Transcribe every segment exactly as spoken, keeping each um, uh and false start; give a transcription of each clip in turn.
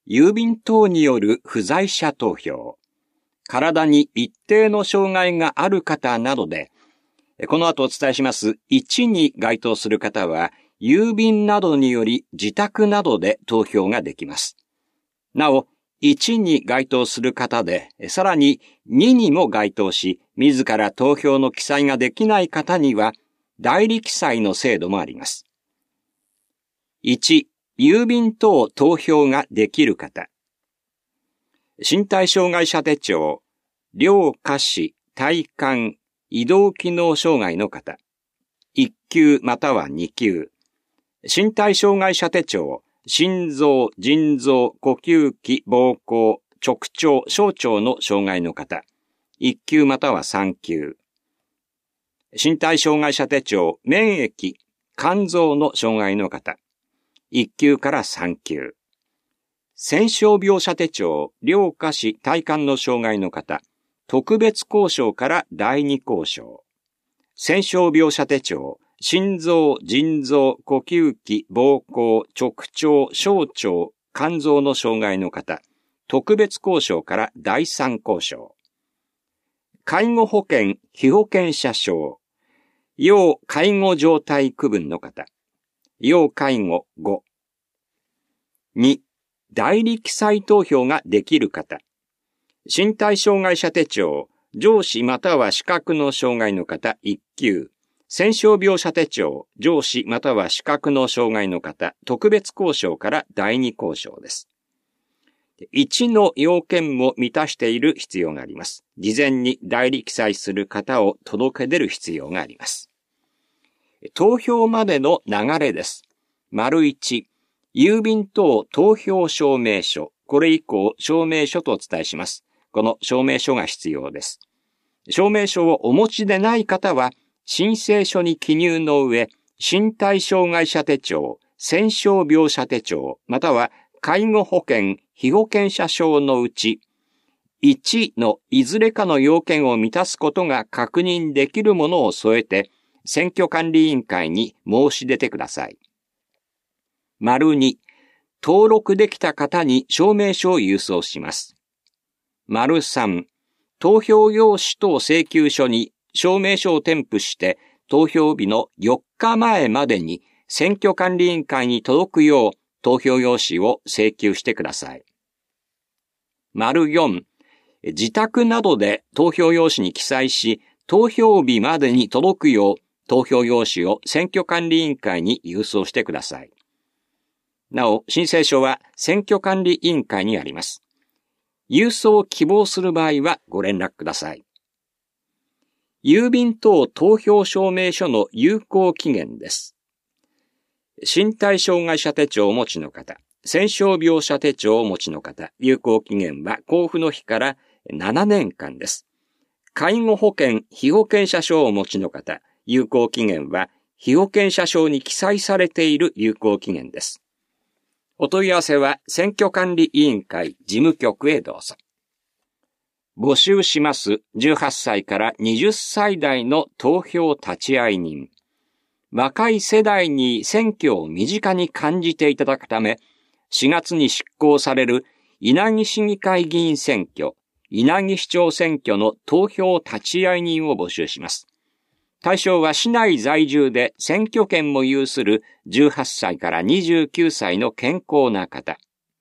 郵便等による不在者投票、体に一定の障害がある方などで、この後お伝えしますいちに該当する方は、郵便などにより自宅などで投票ができます。なお、いちに該当する方で、さらにににも該当し、自ら投票の記載ができない方には、代理記載の制度もあります。いち、郵便等投票ができる方。身体障害者手帳、両下肢、体幹、移動機能障害の方。いっ級またはに級。身体障害者手帳、心臓、腎臓、呼吸器、膀胱、直腸、小腸の障害の方。いっ級またはさん級。身体障害者手帳、免疫、肝臓の障害の方。いっ級からさん級。戦傷病者手帳、両下肢、体幹の障害の方。特別交渉からだいに交渉。戦傷病者手帳、心臓、腎臓、呼吸器、膀胱、直腸、小腸、肝臓の障害の方。特別交渉からだいさん交渉。介護保険、被保険者証。要介護状態区分の方。要介護ご。に、代理記載投票ができる方。身体障害者手帳、上肢または視覚の障害の方いっ級。戦傷病者手帳、上肢または視覚の障害の方、特別交渉からだいに交渉です。いちの要件も満たしている必要があります。事前に代理記載する方を届け出る必要があります。投票までの流れです。丸いち、郵便等投票証明書。これ以降、証明書とお伝えします。この証明書が必要です。証明書をお持ちでない方は、申請書に記入の上、身体障害者手帳、戦傷病者手帳、または介護保険、被保険者証のうち、いちのいずれかの要件を満たすことが確認できるものを添えて、選挙管理委員会に申し出てください。丸に、登録できた方に証明書を郵送します。丸さん、投票用紙等請求書に証明書を添付して投票日のよっかまえまでに選挙管理委員会に届くよう投票用紙を請求してください。丸よん、自宅などで投票用紙に記載し投票日までに届くよう投票用紙を選挙管理委員会に郵送してください。なお、申請書は選挙管理委員会にあります。郵送を希望する場合はご連絡ください。郵便等投票証明書の有効期限です。身体障害者手帳をお持ちの方、戦傷病者手帳をお持ちの方、有効期限は交付の日からななねんかんです。介護保険、被保険者証をお持ちの方、有効期限は被保険者証に記載されている有効期限です。お問い合わせは選挙管理委員会事務局へどうぞ。募集しますじゅうはっさいからはたち代の投票立会人。若い世代に選挙を身近に感じていただくため、しがつに執行される稲城市議会議員選挙、稲城市長選挙の投票立会人を募集します。対象は市内在住で選挙権も有するじゅうはっさいからにじゅうきゅうさいの健康な方。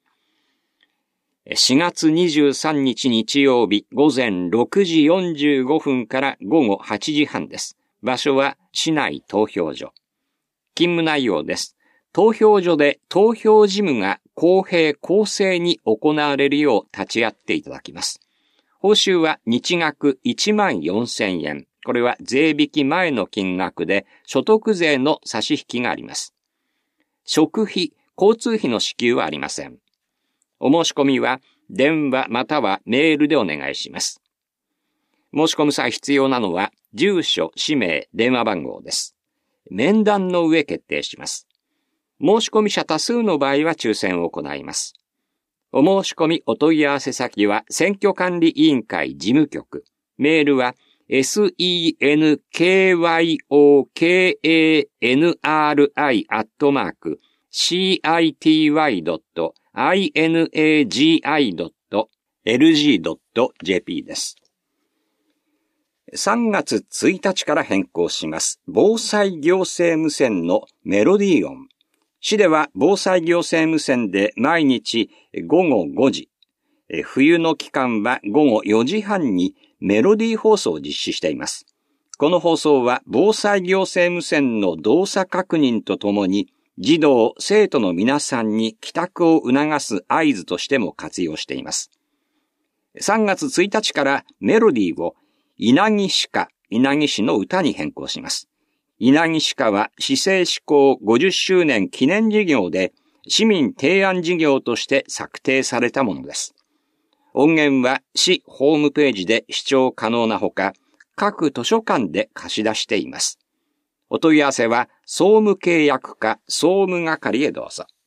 しがつにじゅうさんにち日曜日ごぜんろくじよんじゅうごふんからごごはちじはんです。場所は市内投票所。勤務内容です。投票所で投票事務が公平公正に行われるよう立ち会っていただきます。報酬は日額いちまんよんせんえん。これは税引き前の金額で所得税の差し引きがあります。食費、交通費の支給はありません。お申し込みは電話またはメールでお願いします。申し込む際必要なのは住所、氏名、電話番号です。面談の上決定します。申し込み者多数の場合は抽選を行います。お申し込みお問い合わせ先は選挙管理委員会事務局。メールはセンキョクアットマークシーアイティーワイドットイナギドットエルジードットジェーピー です。さんがつついたちから変更します。防災行政無線のメロディー音。市では防災行政無線で毎日ごごごじ、冬の期間はごごよじはんにメロディー放送を実施しています。この放送は防災行政無線の動作確認とともに児童、生徒の皆さんに帰宅を促す合図としても活用しています。さんがつついたちからメロディーを稲城市歌、稲城市の歌に変更します。稲城市歌は市政施行ごじゅっしゅうねん記念事業で市民提案事業として策定されたものです。音源は市ホームページで視聴可能なほか、各図書館で貸し出しています。お問い合わせは総務契約課総務係へどうぞ。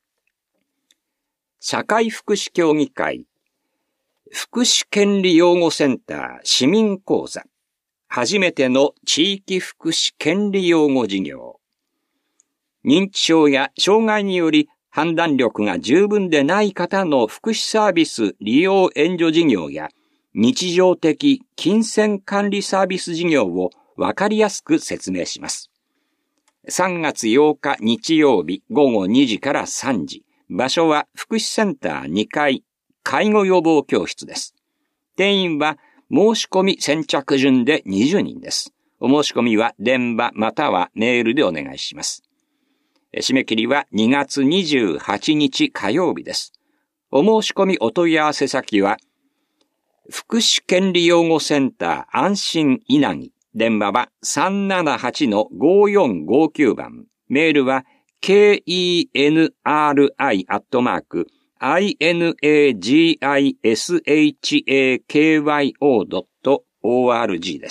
社会福祉協議会福祉権利擁護センター市民講座初めての地域福祉権利擁護事業。認知症や障害により判断力が十分でない方の福祉サービス利用援助事業や日常的金銭管理サービス事業をわかりやすく説明します。さんがつようか日曜日ごごにじからさんじ。場所は福祉センターにかい介護予防教室です。定員は申し込み先着順でにじゅうにんです。お申し込みは電話またはメールでお願いします。締め切りはにがつにじゅうはちにち火曜日です。お申し込みお問い合わせ先は福祉権利擁護センター安心稲城。電話は さんななはちのごよんごきゅう 番。メールは ケーイーエヌアールアイ アットマーク イナギシャコドットオーアールジー です。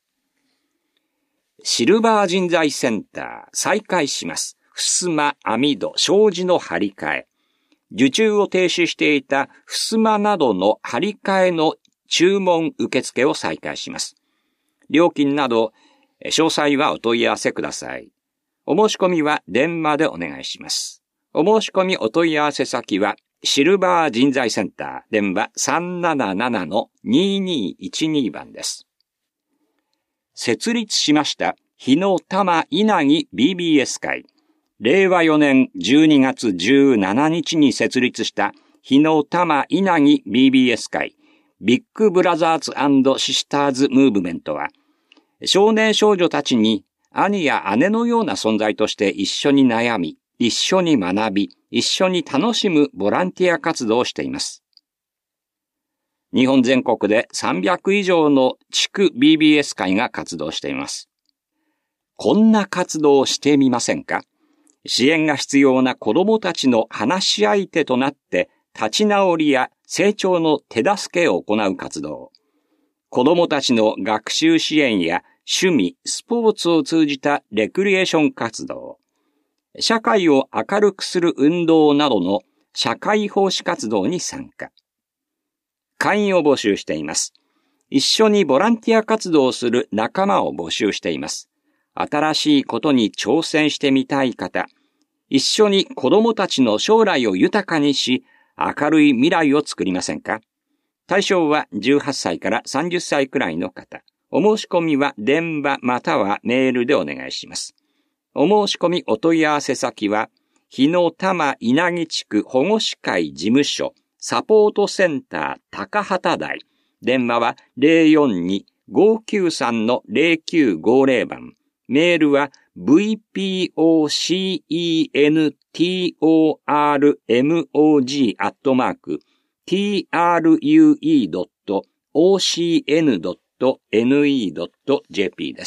シルバー人材センター再開します。襖、網戸、障子の張り替え。受注を停止していた襖などの張り替えの注文受付を再開します。料金など詳細はお問い合わせください。お申し込みは電話でお願いします。お申し込みお問い合わせ先はシルバー人材センター電話 さんななななのににいちに 番です。設立しました日の玉稲城 ビービーエス 会。れいわよねんじゅうにがつじゅうしちにちに設立した日の玉稲城 ビービーエス 会ビッグブラザーズ&シスターズムーブメントは少年少女たちに兄や姉のような存在として一緒に悩み、一緒に学び、一緒に楽しむボランティア活動をしています。日本全国でさんびゃくいじょうの地区 ビービーエス 会が活動しています。こんな活動をしてみませんか？支援が必要な子どもたちの話し相手となって立ち直りや成長の手助けを行う活動。子どもたちの学習支援や趣味、スポーツを通じたレクリエーション活動。社会を明るくする運動などの社会奉仕活動に参加。会員を募集しています。一緒にボランティア活動をする仲間を募集しています。新しいことに挑戦してみたい方、一緒に子どもたちの将来を豊かにし、明るい未来を作りませんか？対象はじゅうはっさいからさんじゅっさいくらいの方。お申し込みは電話またはメールでお願いします。お申し込みお問い合わせ先は、日の玉稲城地区保護司会事務所サポートセンター高畑台。電話は ゼロよんに ごきゅうさん のゼロきゅうごゼロ 番。メールは ブイピーオーシーイーエヌティーオーアールエムオージー アットマーク ティーアールユーイードットオーシーエヌドットエヌイードットジェーピー です。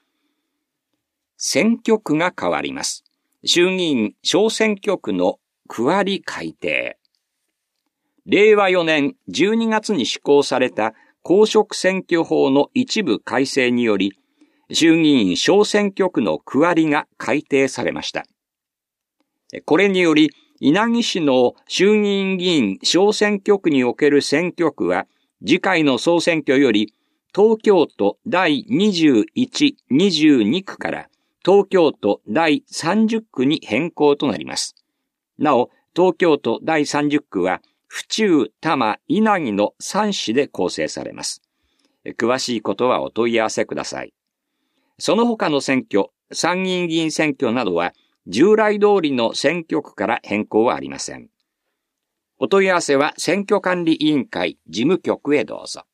選挙区が変わります。衆議院小選挙区の区割り改定。れいわよねんじゅうにがつに施行された公職選挙法の一部改正により、衆議院小選挙区の区割りが改定されました。これにより、稲城市の衆議院議員小選挙区における選挙区は、次回の総選挙より、東京都だいにじゅういち、にじゅうにくから東京都だいさんじゅっくに変更となります。なお、東京都だいさんじゅっくは、府中、多摩、稲城のさん市で構成されます。詳しいことはお問い合わせください。その他の選挙、参議院議員選挙などは、従来通りの選挙区から変更はありません。お問い合わせは選挙管理委員会事務局へどうぞ。